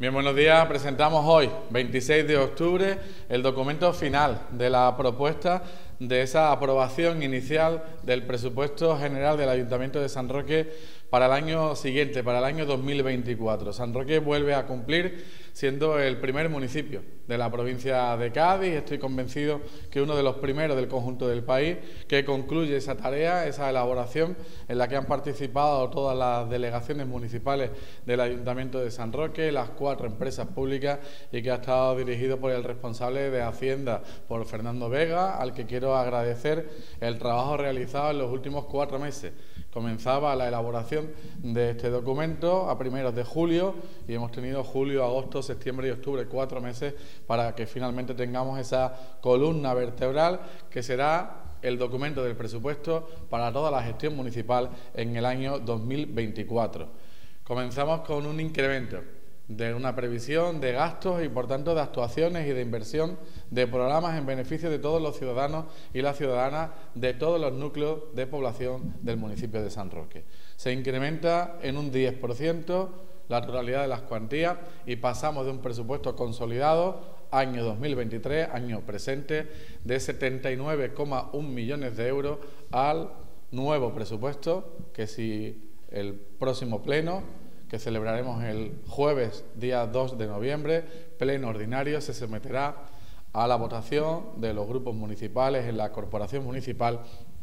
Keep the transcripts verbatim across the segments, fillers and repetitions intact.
Bien, buenos días. Presentamos hoy, veintiséis de octubre, el documento final de la propuesta de esa aprobación inicial del presupuesto general del Ayuntamiento de San Roque para el año siguiente, para el año dos mil veinticuatro. San Roque vuelve a cumplir siendo el primer municipio de la provincia de Cádiz. Estoy convencido que uno de los primeros del conjunto del país que concluye esa tarea, esa elaboración en la que han participado todas las delegaciones municipales del Ayuntamiento de San Roque, las cuatro empresas públicas, y que ha estado dirigido por el responsable de Hacienda, por Fernando Vega, al que quiero agradecer el trabajo realizado en los últimos cuatro meses. Comenzaba la elaboración de este documento a primeros de julio y hemos tenido julio, agosto, septiembre y octubre, cuatro meses para que finalmente tengamos esa columna vertebral que será el documento del presupuesto para toda la gestión municipal en el año dos mil veinticuatro. Comenzamos con un incremento de una previsión de gastos y, por tanto, de actuaciones y de inversión de programas en beneficio de todos los ciudadanos y las ciudadanas de todos los núcleos de población del municipio de San Roque. Se incrementa en un diez por ciento la totalidad de las cuantías y pasamos de un presupuesto consolidado año dos mil veintitrés, año presente, de setenta y nueve coma uno millones de euros al nuevo presupuesto que, si el próximo pleno, que celebraremos el jueves día dos de noviembre, pleno ordinario, se someterá a la votación de los grupos municipales en la corporación municipal.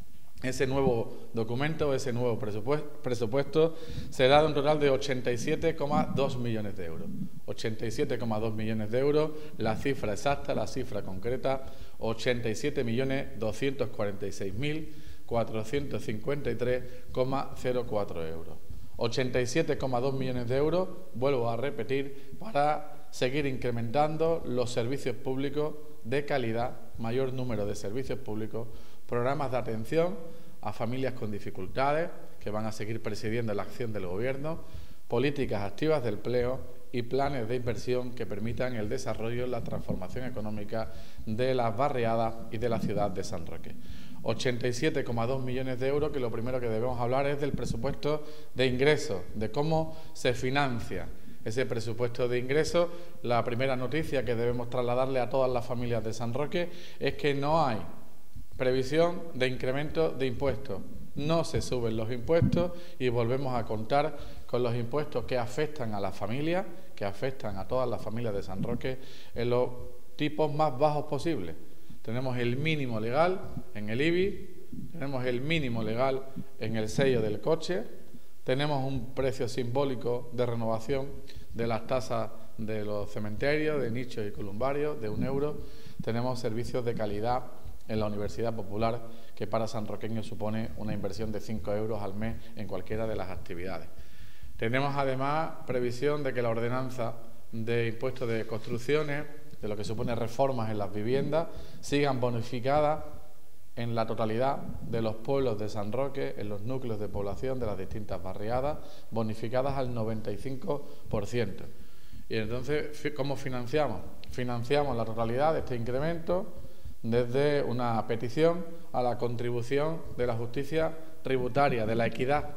Ese nuevo documento, ese nuevo presupuesto, presupuesto será de un total de ochenta y siete coma dos millones de euros. ochenta y siete coma dos millones de euros, la cifra exacta, la cifra concreta, ochenta y siete millones doscientos cuarenta y seis mil cuatrocientos cincuenta y tres coma cero cuatro euros. ochenta y siete coma dos millones de euros, vuelvo a repetir, para seguir incrementando los servicios públicos de calidad, mayor número de servicios públicos, programas de atención a familias con dificultades, que van a seguir presidiendo la acción del Gobierno, políticas activas de empleo y planes de inversión que permitan el desarrollo y la transformación económica de las barriadas y de la ciudad de San Roque. ochenta y siete coma dos millones de euros, que lo primero que debemos hablar es del presupuesto de ingresos, de cómo se financia ese presupuesto de ingresos. La primera noticia que debemos trasladarle a todas las familias de San Roque es que no hay previsión de incremento de impuestos. No se suben los impuestos y volvemos a contar con los impuestos que afectan a las familias, que afectan a todas las familias de San Roque en los tipos más bajos posibles. Tenemos el mínimo legal en el I B I, tenemos el mínimo legal en el sello del coche, tenemos un precio simbólico de renovación de las tasas de los cementerios, de nichos y columbarios, de un euro, tenemos servicios de calidad en la Universidad Popular, que para sanroqueños supone una inversión de cinco euros al mes en cualquiera de las actividades. Tenemos además previsión de que la ordenanza de impuestos de construcciones, de lo que supone reformas en las viviendas, sigan bonificadas en la totalidad de los pueblos de San Roque, en los núcleos de población de las distintas barriadas, bonificadas al noventa y cinco por ciento. Y entonces, ¿cómo financiamos? Financiamos la totalidad de este incremento desde una petición a la contribución de la justicia tributaria, de la equidad,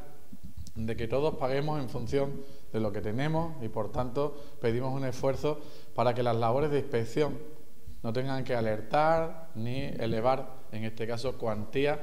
de que todos paguemos en función de lo que tenemos y, por tanto, pedimos un esfuerzo para que las labores de inspección no tengan que alertar ni elevar, en este caso, cuantía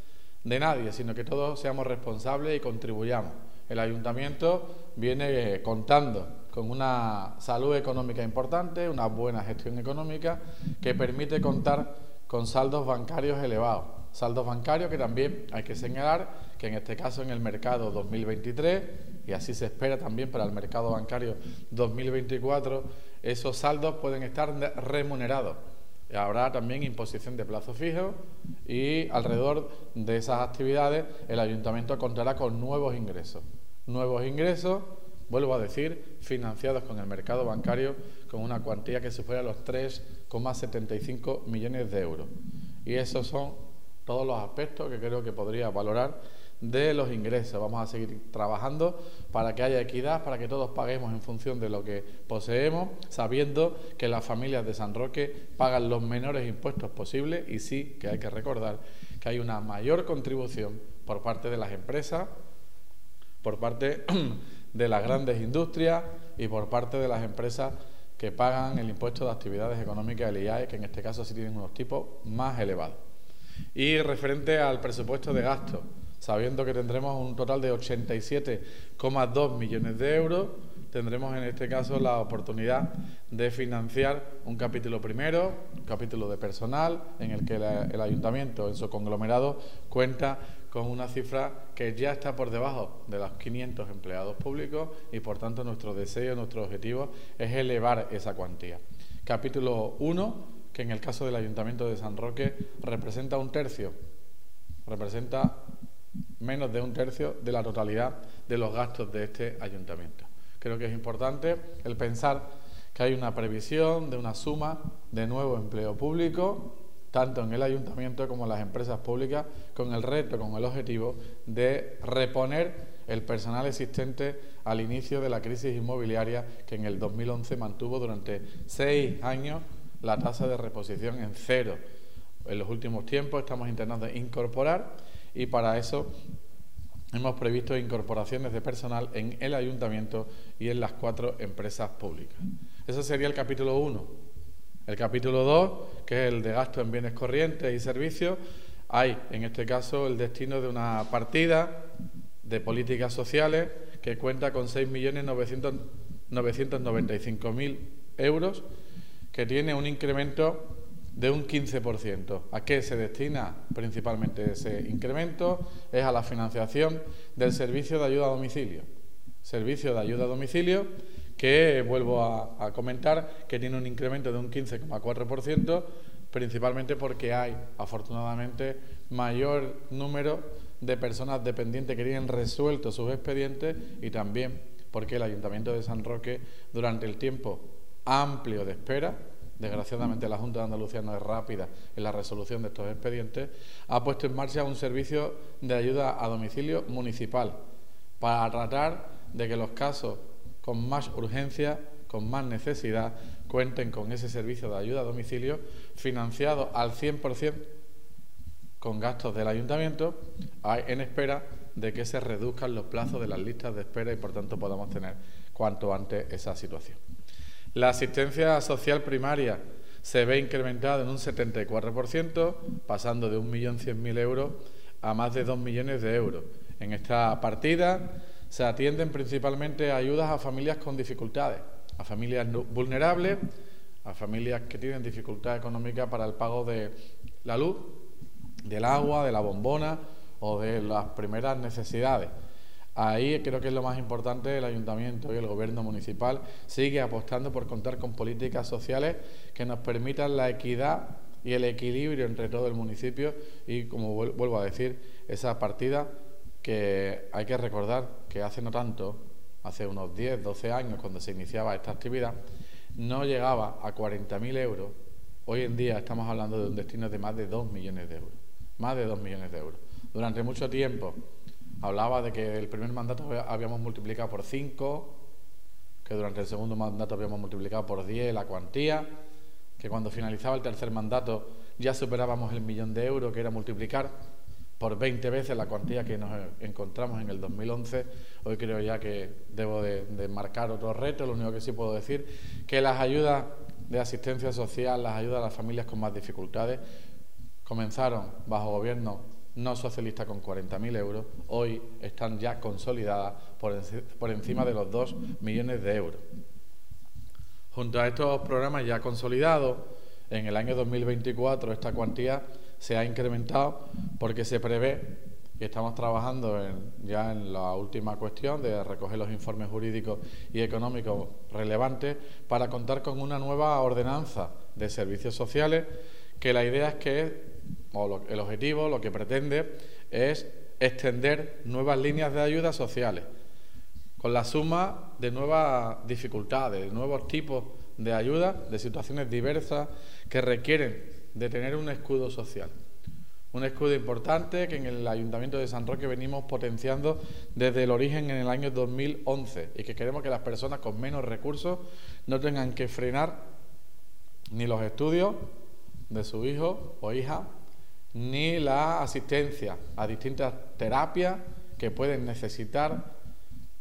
de nadie, sino que todos seamos responsables y contribuyamos. El Ayuntamiento viene contando con una salud económica importante, una buena gestión económica que permite contar con saldos bancarios elevados. Saldos bancarios que también hay que señalar que en este caso en el mercado dos mil veintitrés, y así se espera también para el mercado bancario dos mil veinticuatro, esos saldos pueden estar remunerados. Habrá también imposición de plazo fijo y alrededor de esas actividades el Ayuntamiento contará con nuevos ingresos. Nuevos ingresos, vuelvo a decir, financiados con el mercado bancario con una cuantía que supera los tres coma setenta y cinco millones de euros. Y esos son todos los aspectos que creo que podría valorar de los ingresos. Vamos a seguir trabajando para que haya equidad, para que todos paguemos en función de lo que poseemos, sabiendo que las familias de San Roque pagan los menores impuestos posibles y sí que hay que recordar que hay una mayor contribución por parte de las empresas, por parte de las grandes industrias, y por parte de las empresas que pagan el impuesto de actividades económicas, el I A E, que en este caso sí tienen unos tipos más elevados. Y referente al presupuesto de gasto, sabiendo que tendremos un total de ochenta y siete coma dos millones de euros, tendremos en este caso la oportunidad de financiar un capítulo primero, un capítulo de personal, en el que la, el ayuntamiento en su conglomerado cuenta con una cifra que ya está por debajo de los quinientos empleados públicos y por tanto nuestro deseo, nuestro objetivo es elevar esa cuantía. Capítulo uno, que en el caso del Ayuntamiento de San Roque representa un tercio, representa menos de un tercio de la totalidad de los gastos de este ayuntamiento. Creo que es importante el pensar que hay una previsión de una suma de nuevo empleo público, tanto en el ayuntamiento como en las empresas públicas, con el reto, con el objetivo de reponer el personal existente al inicio de la crisis inmobiliaria que en el dos mil once mantuvo durante seis años la tasa de reposición en cero. En los últimos tiempos estamos intentando incorporar y para eso hemos previsto incorporaciones de personal en el ayuntamiento y en las cuatro empresas públicas. Ese sería el capítulo uno. El capítulo dos, que es el de gasto en bienes corrientes y servicios, hay en este caso el destino de una partida de políticas sociales que cuenta con seis millones novecientos noventa y cinco mil euros, que tiene un incremento de un quince por ciento. ¿A qué se destina principalmente ese incremento? Es a la financiación del servicio de ayuda a domicilio. Servicio de ayuda a domicilio que, vuelvo a, a comentar, que tiene un incremento de un quince coma cuatro por ciento, principalmente porque hay, afortunadamente, mayor número de personas dependientes que tienen resueltos sus expedientes y también porque el Ayuntamiento de San Roque, durante el tiempo amplio de espera, desgraciadamente la Junta de Andalucía no es rápida en la resolución de estos expedientes, ha puesto en marcha un servicio de ayuda a domicilio municipal para tratar de que los casos con más urgencia, con más necesidad, cuenten con ese servicio de ayuda a domicilio financiado al cien por ciento con gastos del ayuntamiento, en espera de que se reduzcan los plazos de las listas de espera y por tanto podamos tener cuanto antes esa situación. La asistencia social primaria se ve incrementada en un setenta y cuatro por ciento, pasando de un millón cien mil euros a más de dos millones de euros. En esta partida se atienden principalmente ayudas a familias con dificultades, a familias vulnerables, a familias que tienen dificultad económica para el pago de la luz, del agua, de la bombona o de las primeras necesidades. Ahí creo que es lo más importante. El Ayuntamiento y el Gobierno municipal sigue apostando por contar con políticas sociales que nos permitan la equidad y el equilibrio entre todo el municipio y, como vuelvo a decir, esa partida que hay que recordar que hace no tanto, hace unos diez, doce años, cuando se iniciaba esta actividad, no llegaba a cuarenta mil euros. Hoy en día estamos hablando de un destino de más de dos millones de euros. Más de dos millones de euros. Durante mucho tiempo hablaba de que el primer mandato habíamos multiplicado por cinco, que durante el segundo mandato habíamos multiplicado por diez la cuantía, que cuando finalizaba el tercer mandato ya superábamos el millón de euros, que era multiplicar por veinte veces la cuantía que nos encontramos en el dos mil once. Hoy creo ya que debo de, de marcar otro reto. Lo único que sí puedo decir que las ayudas de asistencia social, las ayudas a las familias con más dificultades, comenzaron bajo gobierno no socialista con cuarenta mil euros, hoy están ya consolidadas por, enci por encima de los dos millones de euros. Junto a estos programas ya consolidados, en el año dos mil veinticuatro esta cuantía se ha incrementado porque se prevé, y estamos trabajando en, ya en la última cuestión de recoger los informes jurídicos y económicos relevantes para contar con una nueva ordenanza de servicios sociales, que la idea es que o lo, el objetivo, lo que pretende, es extender nuevas líneas de ayudas sociales, con la suma de nuevas dificultades, de nuevos tipos de ayudas, de situaciones diversas que requieren de tener un escudo social. Un escudo importante que en el Ayuntamiento de San Roque venimos potenciando desde el origen en el año dos mil once y que queremos que las personas con menos recursos no tengan que frenar ni los estudios de su hijo o hija, ni la asistencia a distintas terapias que pueden necesitar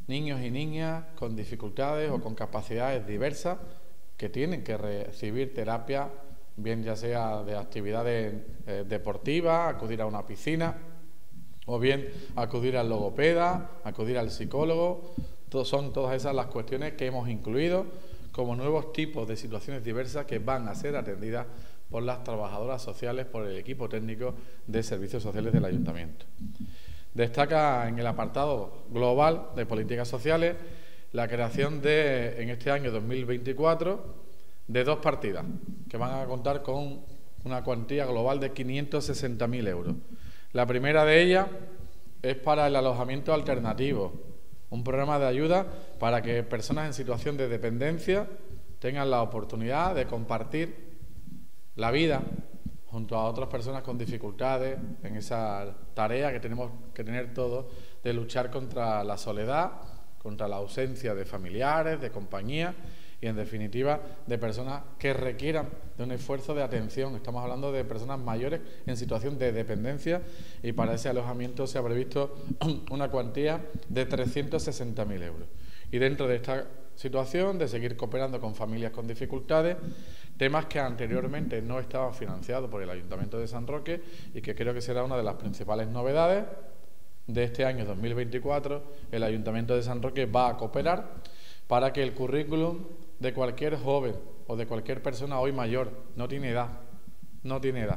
niños y niñas con dificultades o con capacidades diversas que tienen que recibir terapia, bien ya sea de actividades eh, deportivas, acudir a una piscina, o bien acudir al logopeda, acudir al psicólogo. Todo, son todas esas las cuestiones que hemos incluido como nuevos tipos de situaciones diversas que van a ser atendidas por las trabajadoras sociales, por el equipo técnico de servicios sociales del Ayuntamiento. Destaca en el apartado global de políticas sociales la creación de, en este año dos mil veinticuatro, de dos partidas que van a contar con una cuantía global de quinientos sesenta mil euros. La primera de ellas es para el alojamiento alternativo, un programa de ayuda para que personas en situación de dependencia tengan la oportunidad de compartir la vida junto a otras personas con dificultades en esa tarea que tenemos que tener todos de luchar contra la soledad, contra la ausencia de familiares, de compañía y, en definitiva, de personas que requieran de un esfuerzo de atención. Estamos hablando de personas mayores en situación de dependencia y para ese alojamiento se ha previsto una cuantía de trescientos sesenta mil euros. Y dentro de esta situación de seguir cooperando con familias con dificultades, temas que anteriormente no estaban financiados por el Ayuntamiento de San Roque y que creo que será una de las principales novedades de este año dos mil veinticuatro. El Ayuntamiento de San Roque va a cooperar para que el currículum de cualquier joven o de cualquier persona hoy mayor, no tiene edad, no tiene edad,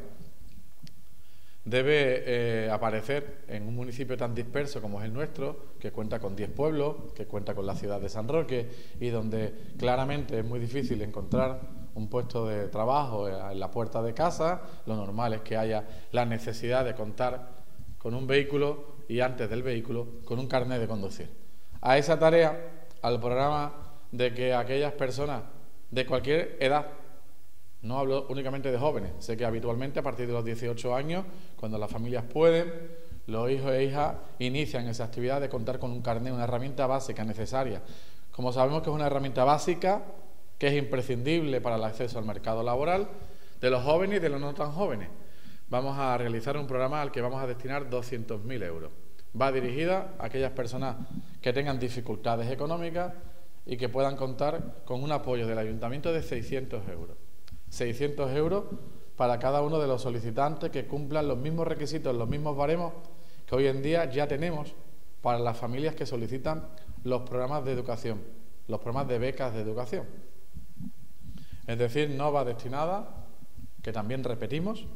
debe eh, aparecer en un municipio tan disperso como es el nuestro, que cuenta con diez pueblos, que cuenta con la ciudad de San Roque y donde claramente es muy difícil encontrar un puesto de trabajo en la puerta de casa. Lo normal es que haya la necesidad de contar con un vehículo y, antes del vehículo, con un carnet de conducir. A esa tarea, al programa de que aquellas personas de cualquier edad, no hablo únicamente de jóvenes, sé que habitualmente a partir de los dieciocho años, cuando las familias pueden, los hijos e hijas inician esa actividad de contar con un carnet, una herramienta básica necesaria. Como sabemos que es una herramienta básica, que es imprescindible para el acceso al mercado laboral de los jóvenes y de los no tan jóvenes, vamos a realizar un programa al que vamos a destinar doscientos mil euros. Va dirigida a aquellas personas que tengan dificultades económicas y que puedan contar con un apoyo del Ayuntamiento de seiscientos euros. seiscientos euros para cada uno de los solicitantes que cumplan los mismos requisitos, los mismos baremos que hoy en día ya tenemos para las familias que solicitan los programas de educación, los programas de becas de educación. Es decir, no va destinada, que también repetimos,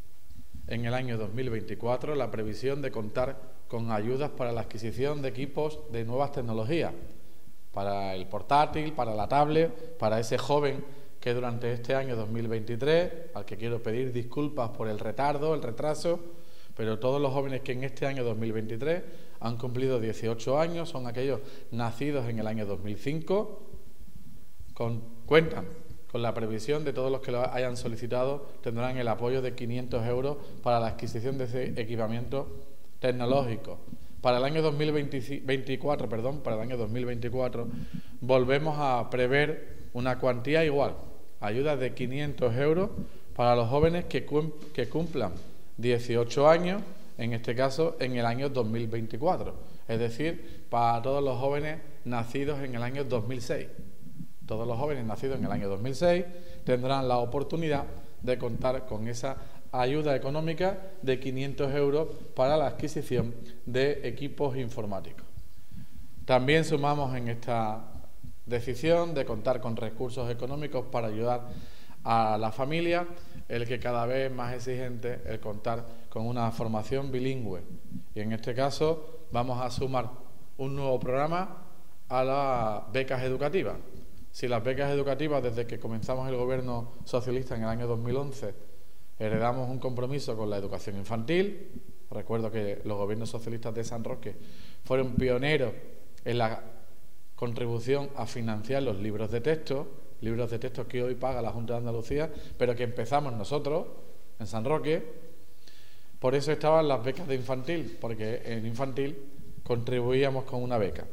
en el año dos mil veinticuatro la previsión de contar con ayudas para la adquisición de equipos de nuevas tecnologías, para el portátil, para la tablet, para ese joven que durante este año dos mil veintitrés, al que quiero pedir disculpas por el retardo, el retraso, pero todos los jóvenes que en este año dos mil veintitrés han cumplido dieciocho años, son aquellos nacidos en el año dos mil cinco, con, cuentan con la previsión de todos los que lo hayan solicitado, tendrán el apoyo de quinientos euros para la adquisición de ese equipamiento tecnológico. Para el año dos mil veinticuatro, perdón, para el año dos mil veinticuatro volvemos a prever una cuantía igual, ayuda de quinientos euros para los jóvenes que, que cumplan dieciocho años, en este caso en el año dos mil veinticuatro, es decir, para todos los jóvenes nacidos en el año dos mil seis. Todos los jóvenes nacidos en el año dos mil seis tendrán la oportunidad de contar con esa ayuda económica de quinientos euros para la adquisición de equipos informáticos. También sumamos en esta decisión de contar con recursos económicos para ayudar a la familia, el que cada vez es más exigente el contar con una formación bilingüe. Y en este caso vamos a sumar un nuevo programa a las becas educativas. Si las becas educativas, desde que comenzamos el gobierno socialista en el año dos mil once, heredamos un compromiso con la educación infantil, recuerdo que los gobiernos socialistas de San Roque fueron pioneros en la contribución a financiar los libros de texto, libros de texto que hoy paga la Junta de Andalucía, pero que empezamos nosotros en San Roque. Por eso estaban las becas de infantil, porque en infantil contribuíamos con una beca.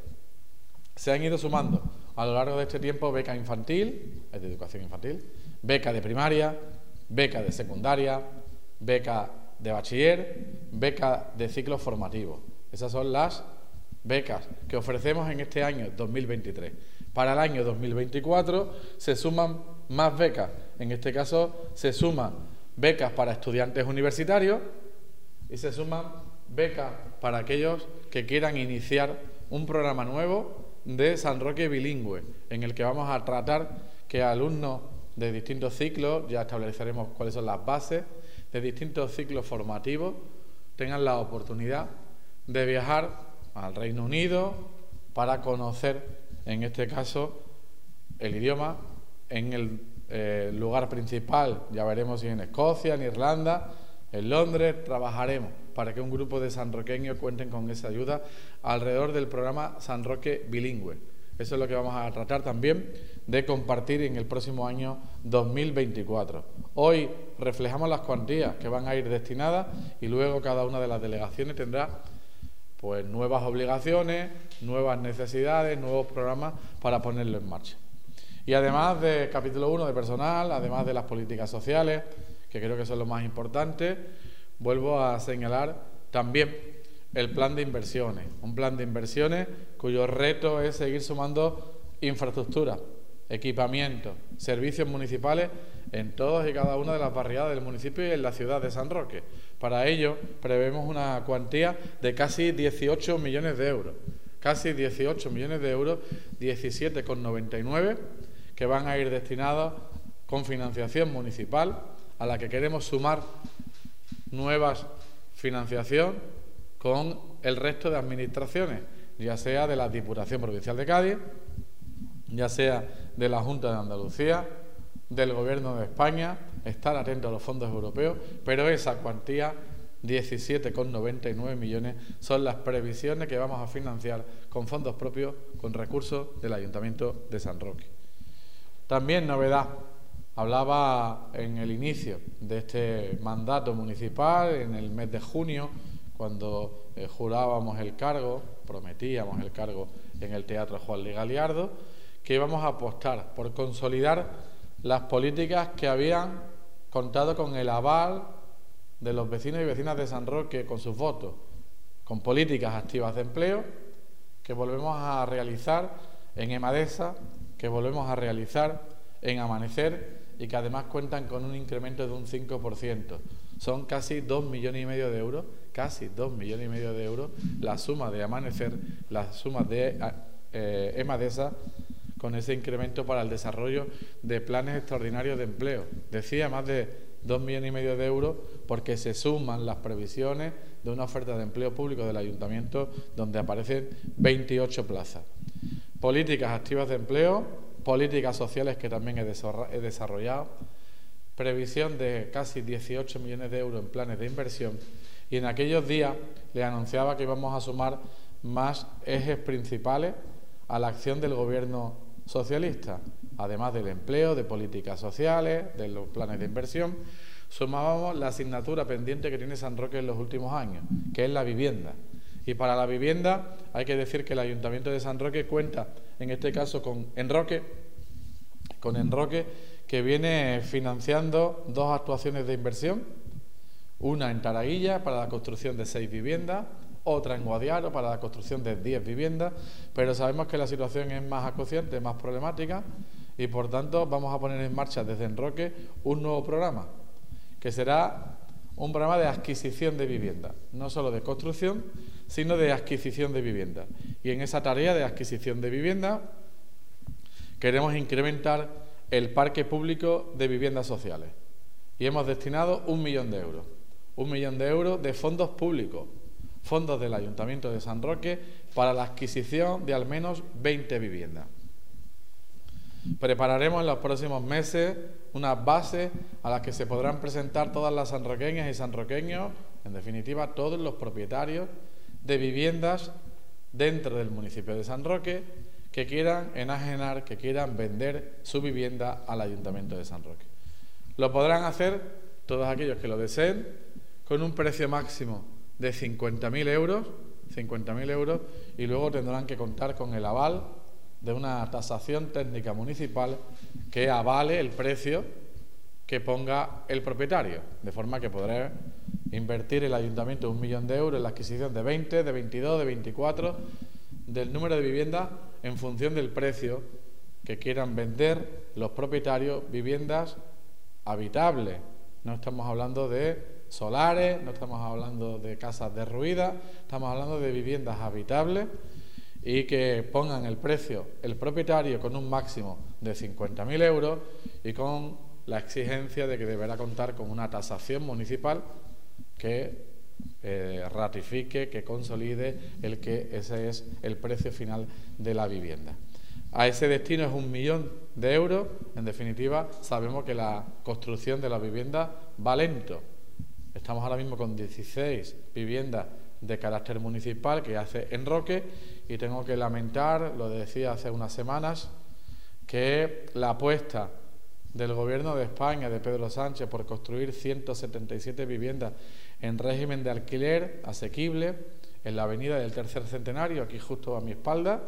Se han ido sumando a lo largo de este tiempo beca infantil, es de educación infantil, beca de primaria, beca de secundaria, beca de bachiller, beca de ciclo formativo. Esas son las becas que ofrecemos en este año dos mil veintitrés. Para el año dos mil veinticuatro se suman más becas, en este caso se suman becas para estudiantes universitarios y se suman becas para aquellos que quieran iniciar un programa nuevo de San Roque bilingüe, en el que vamos a tratar que alumnos de distintos ciclos, ya estableceremos cuáles son las bases, de distintos ciclos formativos, tengan la oportunidad de viajar al Reino Unido para conocer, en este caso, el idioma en el eh, lugar principal. Ya veremos si en Escocia, en Irlanda, en Londres. Trabajaremos para que un grupo de sanroqueños cuenten con esa ayuda alrededor del programa San Roque bilingüe. Eso es lo que vamos a tratar también de compartir en el próximo año dos mil veinticuatro. Hoy reflejamos las cuantías que van a ir destinadas y luego cada una de las delegaciones tendrá pues nuevas obligaciones, nuevas necesidades, nuevos programas para ponerlo en marcha. Y además de capítulo uno de personal, además de las políticas sociales, que creo que son lo más importante, vuelvo a señalar también el plan de inversiones, un plan de inversiones cuyo reto es seguir sumando infraestructura, equipamiento, servicios municipales en todas y cada una de las barriadas del municipio y en la ciudad de San Roque. Para ello prevemos una cuantía de casi dieciocho millones de euros, casi dieciocho millones de euros, diecisiete coma noventa y nueve, que van a ir destinados con financiación municipal, a la que queremos sumar nuevas financiación con el resto de administraciones, ya sea de la Diputación Provincial de Cádiz, ya sea de la Junta de Andalucía, del Gobierno de España, estar atento a los fondos europeos, pero esa cuantía, diecisiete coma noventa y nueve millones, son las previsiones que vamos a financiar con fondos propios, con recursos del Ayuntamiento de San Roque. También novedad, hablaba en el inicio de este mandato municipal, en el mes de junio, cuando eh, jurábamos el cargo, prometíamos el cargo en el Teatro Juan Luis Galiardo, que íbamos a apostar por consolidar las políticas que habían contado con el aval de los vecinos y vecinas de San Roque con sus votos, con políticas activas de empleo que volvemos a realizar en Emadesa, que volvemos a realizar en Amanecer y que además cuentan con un incremento de un cinco por ciento. Son casi dos millones y medio de euros, casi dos millones y medio de euros la suma de Amanecer, la suma de eh, Emadesa, con ese incremento para el desarrollo de planes extraordinarios de empleo. Decía más de dos millones y medio de euros porque se suman las previsiones de una oferta de empleo público del Ayuntamiento donde aparecen veintiocho plazas. Políticas activas de empleo, políticas sociales que también he desarrollado, previsión de casi dieciocho millones de euros en planes de inversión, y en aquellos días les anunciaba que íbamos a sumar más ejes principales a la acción del Gobierno socialista, además del empleo, de políticas sociales, de los planes de inversión. Sumábamos la asignatura pendiente que tiene San Roque en los últimos años, que es la vivienda. Y para la vivienda hay que decir que el Ayuntamiento de San Roque cuenta, en este caso, con Enroque, con Enroque, que viene financiando dos actuaciones de inversión, una en Taraguilla para la construcción de seis viviendas, otra en Guadiaro para la construcción de diez viviendas, pero sabemos que la situación es más acuciante, más problemática, y por tanto vamos a poner en marcha desde Enroque un nuevo programa, que será un programa de adquisición de vivienda, no solo de construcción, sino de adquisición de vivienda. Y en esa tarea de adquisición de vivienda queremos incrementar el parque público de viviendas sociales. Y hemos destinado un millón de euros, un millón de euros de fondos públicos, fondos del Ayuntamiento de San Roque para la adquisición de al menos veinte viviendas. Prepararemos en los próximos meses unas bases a las que se podrán presentar todas las sanroqueñas y sanroqueños, en definitiva todos los propietarios de viviendas dentro del municipio de San Roque que quieran enajenar, que quieran vender su vivienda al Ayuntamiento de San Roque. Lo podrán hacer todos aquellos que lo deseen con un precio máximo de cincuenta mil euros, cincuenta mil euros, y luego tendrán que contar con el aval de una tasación técnica municipal que avale el precio que ponga el propietario, de forma que podrá invertir el Ayuntamiento un millón de euros en la adquisición de veinte, de veintidós, de veinticuatro del número de viviendas en función del precio que quieran vender los propietarios viviendas habitables. No estamos hablando de solares, no estamos hablando de casas derruidas, estamos hablando de viviendas habitables y que pongan el precio el propietario con un máximo de cincuenta mil euros y con la exigencia de que deberá contar con una tasación municipal que eh, ratifique, que consolide el que ese es el precio final de la vivienda. A ese destino es un millón de euros. En definitiva, sabemos que la construcción de la vivienda va lento. Estamos ahora mismo con dieciséis viviendas de carácter municipal que hace Enroque y tengo que lamentar, lo decía hace unas semanas, que la apuesta del Gobierno de España, de Pedro Sánchez, por construir ciento setenta y siete viviendas en régimen de alquiler asequible en la avenida del Tercer Centenario, aquí justo a mi espalda,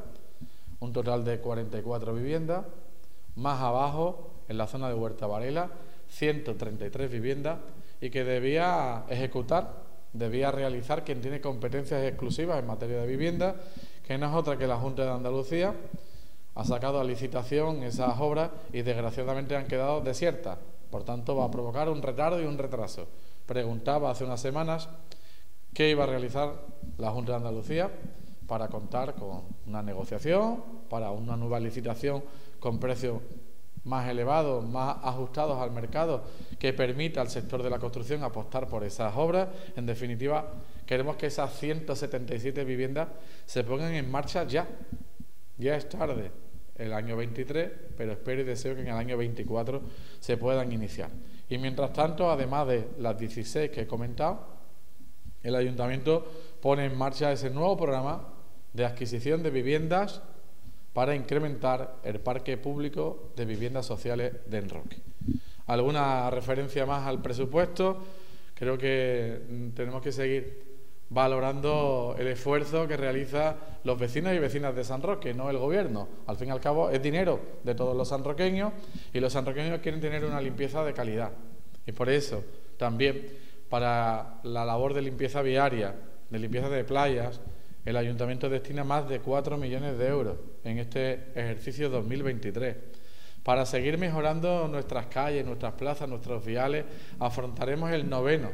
un total de cuarenta y cuatro viviendas, más abajo, en la zona de Huerta Varela, ciento treinta y tres viviendas, y que debía ejecutar, debía realizar quien tiene competencias exclusivas en materia de vivienda, que no es otra que la Junta de Andalucía. Ha sacado a licitación esas obras y desgraciadamente han quedado desiertas. Por tanto, va a provocar un retardo y un retraso. Preguntaba hace unas semanas qué iba a realizar la Junta de Andalucía para contar con una negociación, para una nueva licitación con precios más elevados, más ajustados al mercado, que permita al sector de la construcción apostar por esas obras. En definitiva, queremos que esas ciento setenta y siete viviendas se pongan en marcha ya. Ya es tarde, el año veintitrés, pero espero y deseo que en el año veinticuatro se puedan iniciar. Y mientras tanto, además de las dieciséis que he comentado, el Ayuntamiento pone en marcha ese nuevo programa de adquisición de viviendas para incrementar el parque público de viviendas sociales de Enroque. Alguna referencia más al presupuesto. Creo que tenemos que seguir valorando el esfuerzo que realizan los vecinos y vecinas de San Roque, no el Gobierno. Al fin y al cabo es dinero de todos los sanroqueños y los sanroqueños quieren tener una limpieza de calidad. Y por eso también para la labor de limpieza viaria, de limpieza de playas, el Ayuntamiento destina más de cuatro millones de euros en este ejercicio dos mil veintitrés. Para seguir mejorando nuestras calles, nuestras plazas, nuestros viales, afrontaremos el noveno,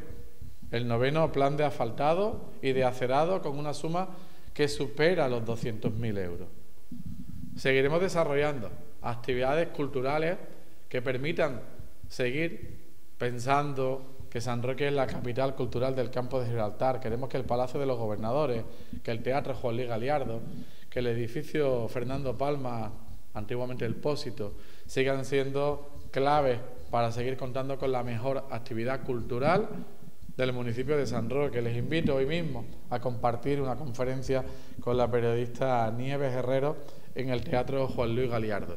el noveno plan de asfaltado y de acerado con una suma que supera los doscientos mil euros. Seguiremos desarrollando actividades culturales que permitan seguir pensando que San Roque es la capital cultural del Campo de Gibraltar. Queremos que el Palacio de los Gobernadores, que el Teatro Juan Luis Galiardo, que el edificio Fernando Palma, antiguamente el Pósito, sigan siendo claves para seguir contando con la mejor actividad cultural del municipio de San Roque. Les invito hoy mismo a compartir una conferencia con la periodista Nieves Herrero en el Teatro Juan Luis Galiardo.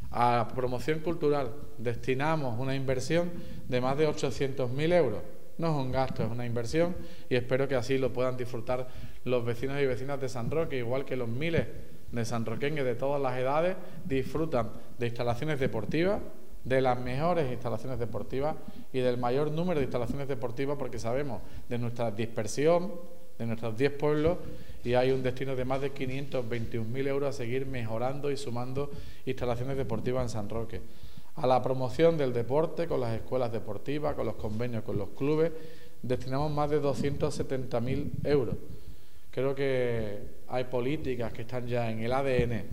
A promoción cultural destinamos una inversión de más de ochocientos mil euros. No es un gasto, es una inversión, y espero que así lo puedan disfrutar los vecinos y vecinas de San Roque, igual que los miles de sanroqueños de todas las edades disfrutan de instalaciones deportivas, de las mejores instalaciones deportivas y del mayor número de instalaciones deportivas, porque sabemos de nuestra dispersión, de nuestros diez pueblos, y hay un destino de más de quinientos veintiún mil euros a seguir mejorando y sumando instalaciones deportivas en San Roque. A la promoción del deporte con las escuelas deportivas, con los convenios con los clubes, destinamos más de doscientos setenta mil euros. Creo que hay políticas que están ya en el A D N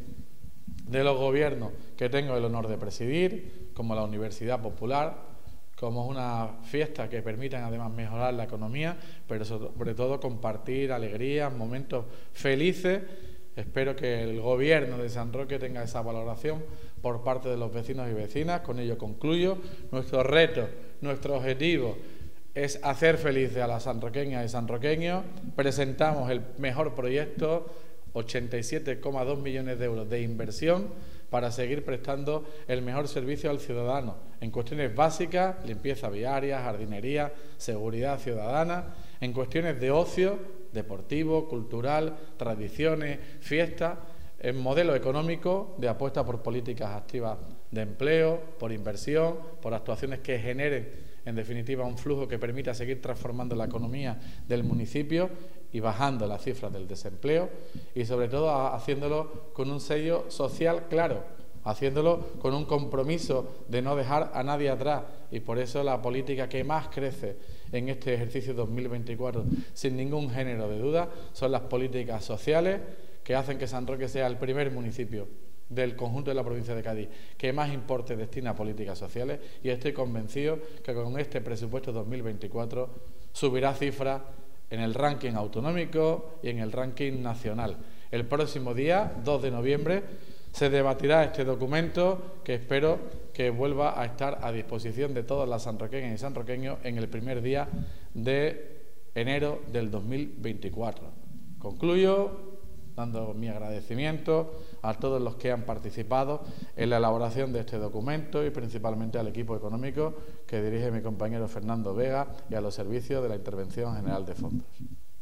de los gobiernos que tengo el honor de presidir, como la Universidad Popular, como una fiesta que permitan además mejorar la economía, pero sobre todo compartir alegrías, momentos felices. Espero que el Gobierno de San Roque tenga esa valoración por parte de los vecinos y vecinas. Con ello concluyo. Nuestro reto, nuestro objetivo es hacer felices a las sanroqueñas y sanroqueños. Presentamos el mejor proyecto, ochenta y siete coma dos millones de euros de inversión para seguir prestando el mejor servicio al ciudadano en cuestiones básicas, limpieza viaria, jardinería, seguridad ciudadana, en cuestiones de ocio, deportivo, cultural, tradiciones, fiestas, en modelo económico de apuesta por políticas activas de empleo, por inversión, por actuaciones que generen, en definitiva, un flujo que permita seguir transformando la economía del municipio y bajando las cifras del desempleo, y sobre todo haciéndolo con un sello social claro, haciéndolo con un compromiso de no dejar a nadie atrás, y por eso la política que más crece en este ejercicio dos mil veinticuatro, sin ningún género de duda, son las políticas sociales que hacen que San Roque sea el primer municipio del conjunto de la provincia de Cádiz que más importe destina a políticas sociales, y estoy convencido que con este presupuesto dos mil veinticuatro subirá cifras en el ranking autonómico y en el ranking nacional. El próximo día, dos de noviembre, se debatirá este documento, que espero que vuelva a estar a disposición de todas las sanroqueñas y sanroqueños en el primer día de enero del dos mil veinticuatro. Concluyo dando mi agradecimiento a todos los que han participado en la elaboración de este documento y principalmente al equipo económico que dirige mi compañero Fernando Vega y a los servicios de la Intervención General de Fondos.